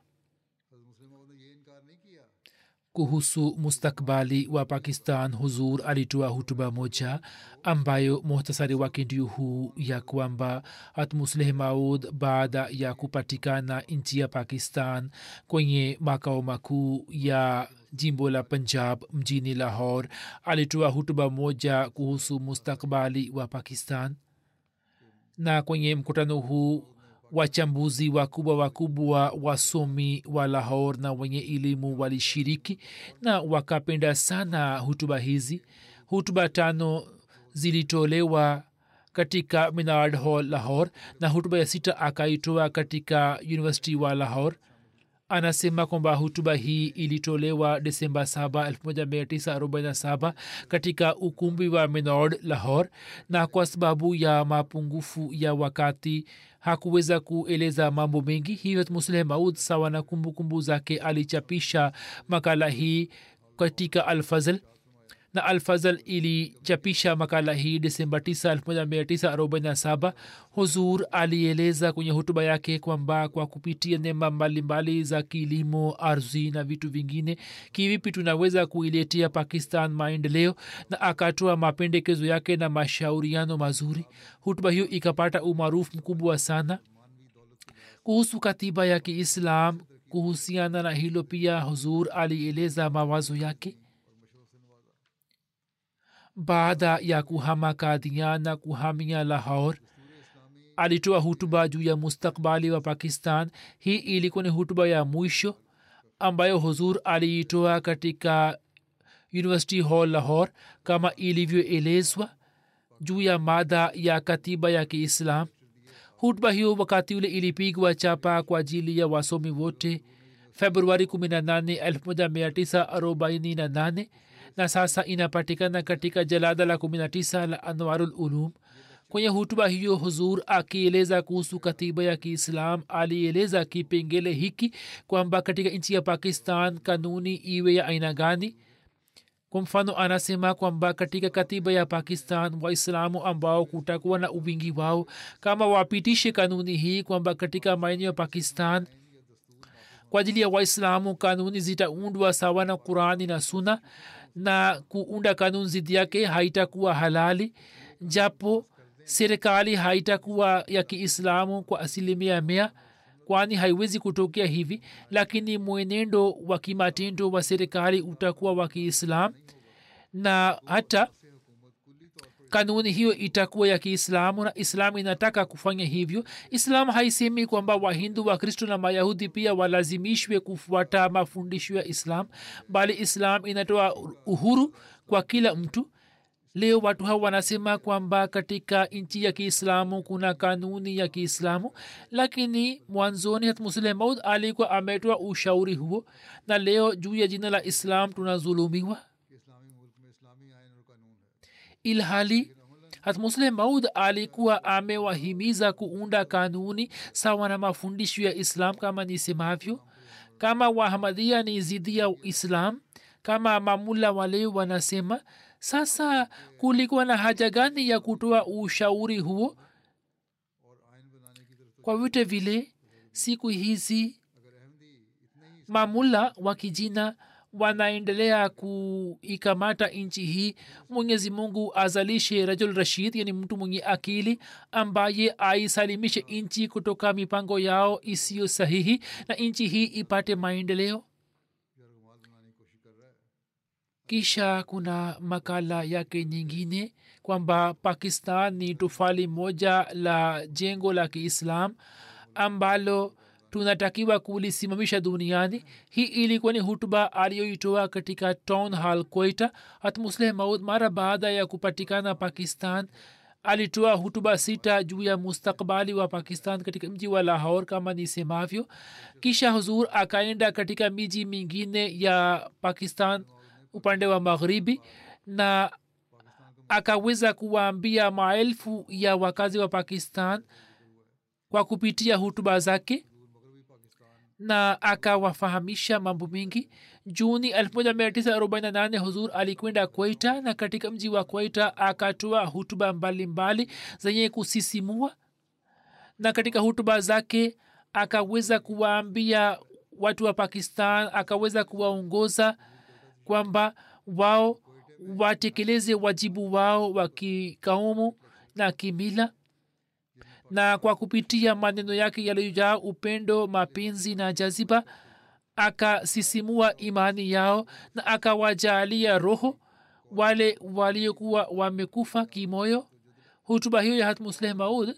Kuhusu mustakbali wa Pakistan, huzur alitoa hutuba moja ambayo muhtasari wake ndio huu ya kwamba Hat Musleh Maud baada ya kupatikana nchi ya Pakistan kwenye makao makuu ya jimbo la Punjab mjini Lahore alitoa hutuba moja kuhusu mustakbali wa Pakistan. Na kwenye mkutano huu wachambuzi wakubwa wakubwa wasomi wa Lahore na wenye elimu walishiriki na wakapenda sana hutuba hizi. Hutuba tano zilitolewa katika Minard Hall Lahore na hutuba ya sita akaitoa katika University wa Lahore. Anasema kwamba hutuba hii ilitolewa Desemba saba elfu moja mia tisa arobaini na saba katika ukumbi wa Minard Lahore, na kwa sababu ya mapungufu ya wakati hakuweza kueleza mambo mengi. Hivyo Musleh Maud sawa na kumbukumbu zake alichapisha makala hii katika Al-Fazl, na Al-Fazl ilichapisha makala hii Desemba tisa elfu moja mia tisa arobaini na saba. Huzur alieleza kwenye hotuba yake kwamba kwa kupitia neema mbalimbali za kilimo, ardhi na vitu vingine, kivipi tunaweza kuiletea Pakistan maendeleo, na akatoa mapendekezo yake na mashauriano mazuri. Hotuba hiyo ikapata umaarufu mkubwa sana. Kuhusu katiba ya Kiislam, kuhusiana na hilo pia huzur alieleza mawazo yake. Baada ya kuhama Kadian na kuhamia Lahore, alitoa hutuba juu ya mustakbali wa Pakistan. Hii ilikuwa ni hutuba ya mwisho ambayo huzur aliitoa katika University Hall Lahore kama ilivyoelezwa juu ya mada ya katiba ya Kiislam. Hutuba hiyo wakati ule ilipigwa chapa kwa ajili ya wasomi wote Februari kumi na nane elfu moja mia tisa arobaini na nane, na sasa inapatikana katika jalada la kumi na tisa la Anwarul Ulum. Kwenye hutuba hiyo huzur akieleza kuhusu katiba ya Kiislam alieleza kipengele hiki kwamba katika nchi ya Pakistan kanuni iwe ya aina gani. Kwa mfano anasema kwamba katika katiba ya Pakistan Waislamu ambao kutakuwa na uwingi wao kama wapitishe kanuni hii kwamba katika maeneo ya Pakistan kwa ajili ya Waislamu kanuni zitaundwa sawa na Qurani na Sunna, na kuunda kanuni zidi yake haitakuwa halali, japo serikali haitakuwa ya kiislamu kwa asilimia mia, kwani haiwezi kutokea hivi, lakini mwenendo wa kimatendo wa serikali utakuwa wa kiislam, na hata kanuni hiyo itakuwa ya kiislamu, na islamu inataka kufanya hivyo. islamu haisemi kwamba wahindu, wakristo na mayahudi pia walazimishwe kufuata mafundisho ya islam, bali islam inatoa uhuru kwa kila mtu. Leo watu hao wanasema kwamba katika nchi ya kiislamu kuna kanuni ya kiislamu, lakini mwanzoni Hazrat Musleh Maud alikuwa ametoa ushauri huo, na leo juu ya jina la islam tunazulumiwa, ilhali Hazrat Musleh Maud alikuwa amewahimiza kuunda kanuni sawa na mafundisho ya islam. Kama nisemavyo, kama Wahamadia ni zidi ya islam, kama mamula wale wanasema, sasa kulikuwa na haja gani ya kutoa ushauri huo? Kwa vyote vile siku hizi mamula wa kijina wanaendelea kuikamata nchi hii. Mwenyezi Mungu azalishe rajul rashid, yani mtu mwenye akili ambaye aisalimishe nchi kutoka mipango yao isiyo sahihi, na nchi hii ipate maendeleo. Kisha kuna makala yake nyingine kwamba Pakistan ni tofali moja la jengo la kiislam ambalo tunatakiwa kulisimamisha duniani. Hii ilikuwa ni hutuba aliyoitoa katika town hall Quetta. Hazrat Musleh Maud mara baada ya kupatikana Pakistan alitoa hutuba sita juu ya mustakbali wa Pakistan katika mji wa Lahore kama nisemavyo. Kisha huzur akaenda katika miji mingine ya Pakistan upande wa magharibi, na akaweza kuwaambia maelfu ya wakazi wa Pakistan kwa kupitia hutuba zake, na akawafahamisha mambo mengi. Juni elfu moja mia tisa arobaini na nane huzur alikwenda Quetta, na katika mji wa Quetta akatoa hutuba mbalimbali zenye kusisimua, na katika hutuba zake akaweza kuwaambia watu wa Pakistan, akaweza kuwaongoza kwamba wao watekeleze wajibu wao wa kikaumu na kimila, na kwa kupitia maneno yake yaliyojaa upendo, mapenzi na jaziba akasisimua imani yao, na akawajalia roho wale waliokuwa wamekufa kimoyo. Hutuba hiyo ya Hazrat Musleh Maud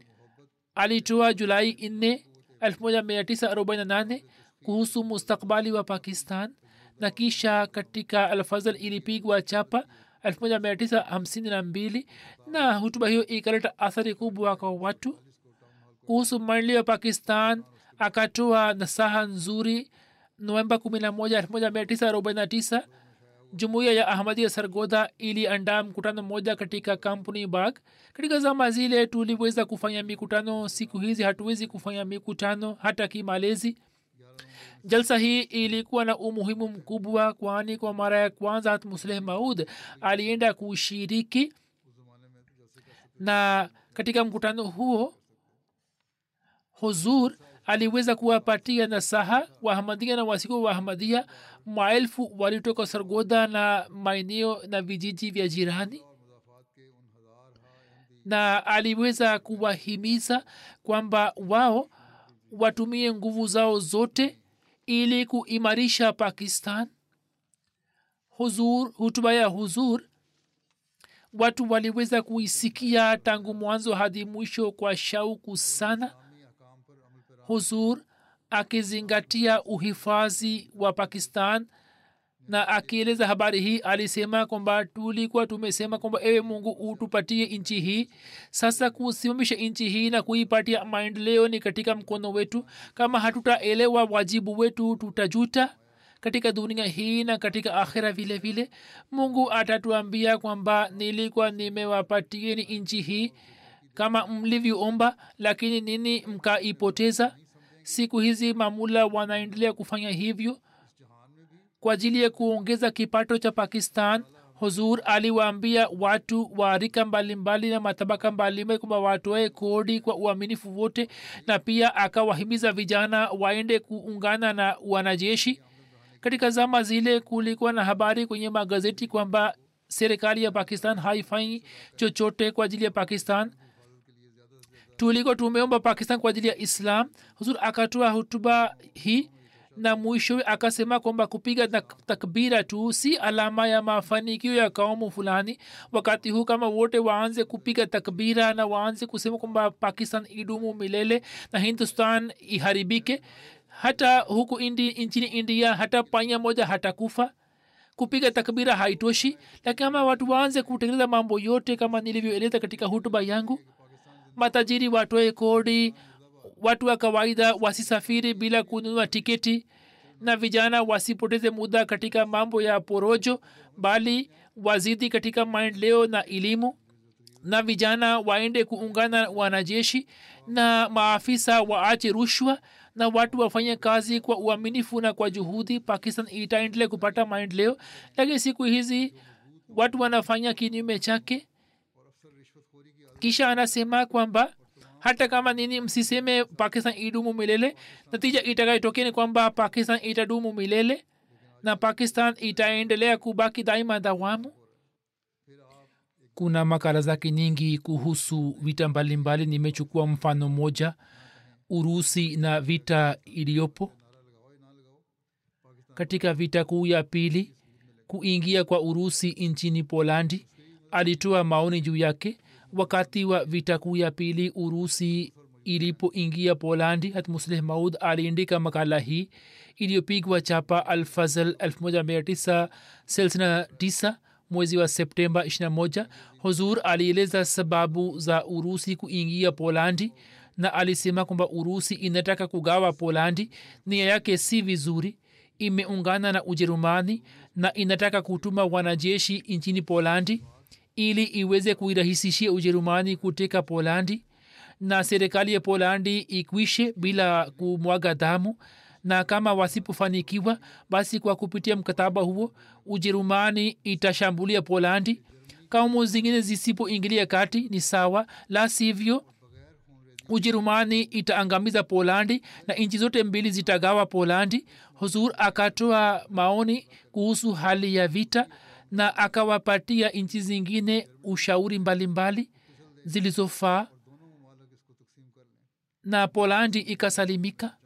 alitoa Julai nne elfu moja mia tisa arobaini na nane kuhusu mustakbali wa Pakistan, na kisha katika Al-Fazl ilipigwa chapa elfu moja mia tisa hamsini na mbili, na hutuba hiyo ikaleta athari kubwa kwa watu. Kuhusu maendeleo ya Pakistan akatoa nasaha nzuri. Novemba kumi na moja elfu moja mia tisa arobaini na tisa jumuiya ya Ahmadiyya Sargodha iliandaa mkutano mmoja katika kampuni Bagh. Katika zama zile tuliweza kufanya mikutano, siku hizi hatuwezi kufanya mikutano hata kimalezi. Jalsa hii ilikuwa na umuhimu mkubwa, kwani kwa mara ya kwanza Hazrat Musleh Maud alienda kushiriki, na katika mkutano huo huzur aliweza kuwapatia nasaha Wahamadia na wasiko Wahamadia. Maelfu walitoka Sargodha na maeneo na vijiji vya jirani, na aliweza kuwahimiza kwamba wao watumie nguvu zao zote ili kuimarisha Pakistan. Huzur, hutuba ya huzur watu waliweza kuisikia tangu mwanzo hadi mwisho kwa shauku sana. Huzur akizingatia uhifadhi wa Pakistan na akieleza habari hii alisema kwamba tulikuwa tumesema kwamba ewe Mungu utupatie nchi hii. Sasa kusimamisha nchi hii na kuipatia maendeleo ni katika mkono wetu. Kama hatutaelewa wajibu wetu tutajuta katika dunia hii na katika akhira vile vile. Mungu atatuambia kwamba nilikuwa nimewapatieni nchi hii kama mlivyoomba, lakini nini mkaipoteza. Siku hizi mamula wanaendelea kufanya hivyo kwa ajili ya kuongeza kipato cha Pakistan. Huzur aliwaambia watu wa rika mbalimbali na matabaka mbalimbali kwamba watoe kodi kwa uaminifu wote, na pia akawahimiza vijana waende kuungana na wanajeshi. Katika zama zile kulikuwa na habari kwenye magazeti kwamba serikali ya pakistan haifanyi chochote kwa ajili ya pakistan. Tuliko tumeomba pakistan kwa ajili ya islam. Huzur akatoa hutuba hii na mwishowe akasema kwamba kupiga takbira tu si alama ya mafanikio ya kaumu fulani. Wakati huu kama wote waanze kupiga takbira na waanze kusema kwamba pakistan idumu milele na hindustan iharibike, hata huku indi, nchini india hata panya moja hatakufa. Kupiga takbira haitoshi, lakini kama watu waanze kutekeleza mambo yote kama nilivyoeleza katika hutuba yangu, matajiri watoe kodi, watu wa kawaida wasisafiri bila kununua tiketi, na vijana wasipoteze muda katika mambo ya porojo bali wazidi katika maendeleo na elimu, na vijana waende kuungana wanajeshi, na maafisa waache rushwa, na watu wafanye kazi kwa uaminifu na kwa juhudi, pakistan itaendelea kupata maendeleo. Lakini siku hizi watu wanafanya kinyume chake. Kisha anasema kwamba hata kama nini msiseme pakistan idumu milele, natija itakayotokea ni kwamba pakistan itadumu milele na pakistan itaendelea kubaki daima dawamu. Kuna makala zake nyingi kuhusu vita mbalimbali. Nimechukua mfano moja, Urusi na vita iliyopo. Katika vita kuu ya pili, kuingia kwa Urusi nchini Polandi, alitoa maoni juu yake. Wakati wa vita kuu ya pili Urusi ilipoingia Polandi, Hat Musleh Maud aliandika makala hii iliyopigwa chapa Al-Fazl elfu moja mia tisa thelathini na tisa mwezi wa Septemba ishirini na moja. Huzur alieleza sababu za Urusi kuingia Polandi na alisema kwamba Urusi inataka kugawa Polandi. Nia yake si vizuri, imeungana na Ujerumani na inataka kutuma wanajeshi nchini Polandi ili iweze kuirahisishia Ujerumani kuteka Polandi na serikali ya Polandi ikwishe bila kumwaga damu. Na kama wasipofanikiwa, basi kwa kupitia mkataba huo Ujerumani itashambulia Polandi. Kaumu zingine zisipoingilia kati ni sawa, la sivyo Ujerumani itaangamiza Polandi na nchi zote mbili zitagawa Polandi. Huzur akatoa maoni kuhusu hali ya vita na akawapatia nchi zingine ushauri mbalimbali zilizofaa na Polandi ikasalimika.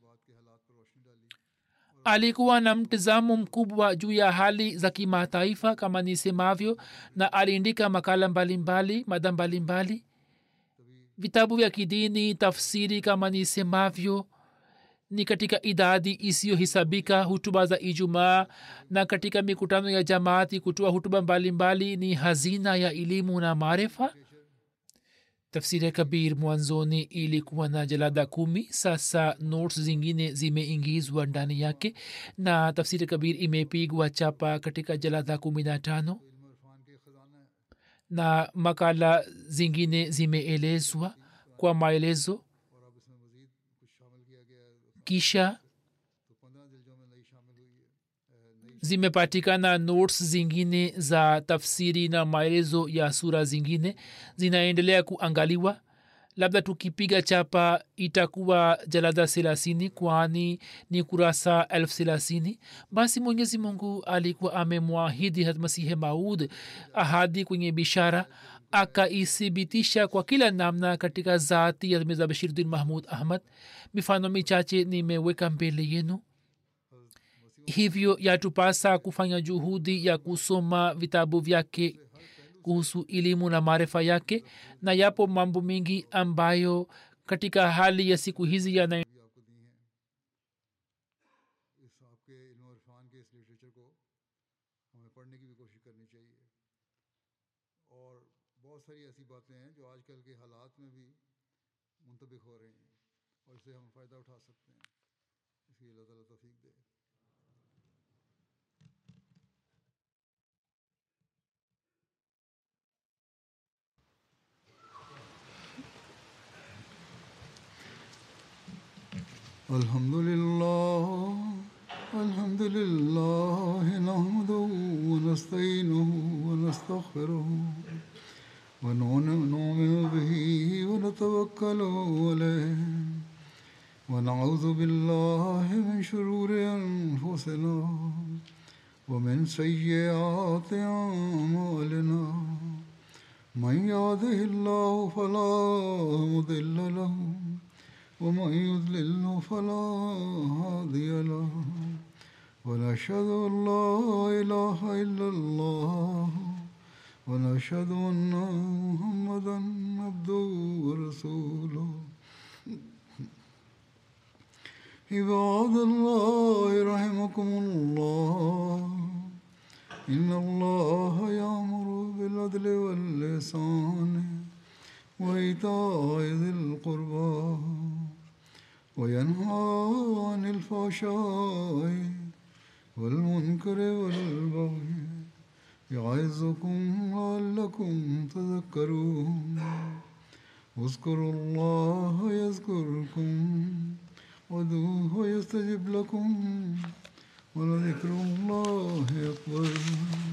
Alikuwa na mtazamo mkubwa juu ya hali za kimataifa kama nisemavyo, na aliandika makala mbalimbali, mada mbalimbali, vitabu vya kidini, tafsiri kama nisemavyo ni katika idadi isiyohesabika, hutuba za Ijumaa na katika mikutano ya jamaati kutoa hutuba mbalimbali ni hazina ya elimu na maarifa. Tafsiri Kabir mwanzoni ilikuwa na jalada kumi, sasa notes zingine zimeingizwa ndani yake na Tafsiri Kabir imepigwa chapa katika jalada kumi na tano na makala zingine zimeelezwa kwa maelezo. Kisha zimepatikana notes zingine za tafsiri na maelezo ya sura zingine zinaendelea kuangaliwa. Labda tukipiga chapa itakuwa jalada thelathini, kwani ni kurasa elfu thelathini. Basi Mwenyezi Mungu alikuwa amemwahidi Hazrat Masih Maud ahadi kwenye bishara, akaithibitisha kwa kila namna katika zati ya Mirza Bashiruddin Mahmud Ahmad. Mifano michache nimeweka mbele yenu. Hivyo yatupasa kufanya juhudi ya kusoma vitabu vyake kuhusu elimu na maarifa yake, na yapo mambo mengi ambayo katika hali ya siku hizi yana Alhamdulillah, alhamdulillah, nahmaduhu wa nasta'inuhu wa nastaghfiruhu wa nu'minu bihi wa natawakkalu alayhi wa na'udhu billahi min shururi anfusina ومن سيئات أعمالنا من يهده الله فلا مضل له ومن يضلل فلا هادي له ونشهد أن لا إله إلا الله ونشهد أن محمدا عبده ورسوله عباد الله رحمكم الله إن الله يأمر بالعدل والإحسان وإيتاء ذي القربى وينهى عن الفحشاء والمنكر والبغي يعظكم لعلكم تذكرون اذكروا الله يذكركم وادعوه يستجب لكم ولذكر الله أكبر.